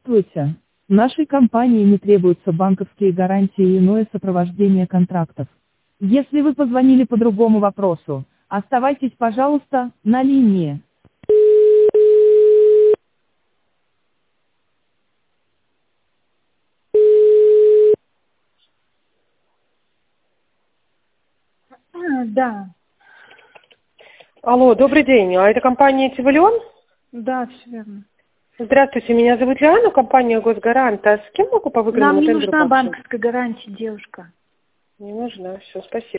Здравствуйте. Нашей компании не требуются банковские гарантии и иное сопровождение контрактов. Если вы позвонили по другому вопросу, оставайтесь, пожалуйста, на линии. Да, Алло, добрый день. А это компания Тивалион? да, все верно. Здравствуйте, меня зовут Лиана, компания Госгарант. А с кем могу по Нам выигранному не тендеру нужна пообщаться? банковская гарантия, девушка. Не нужна, все, спасибо.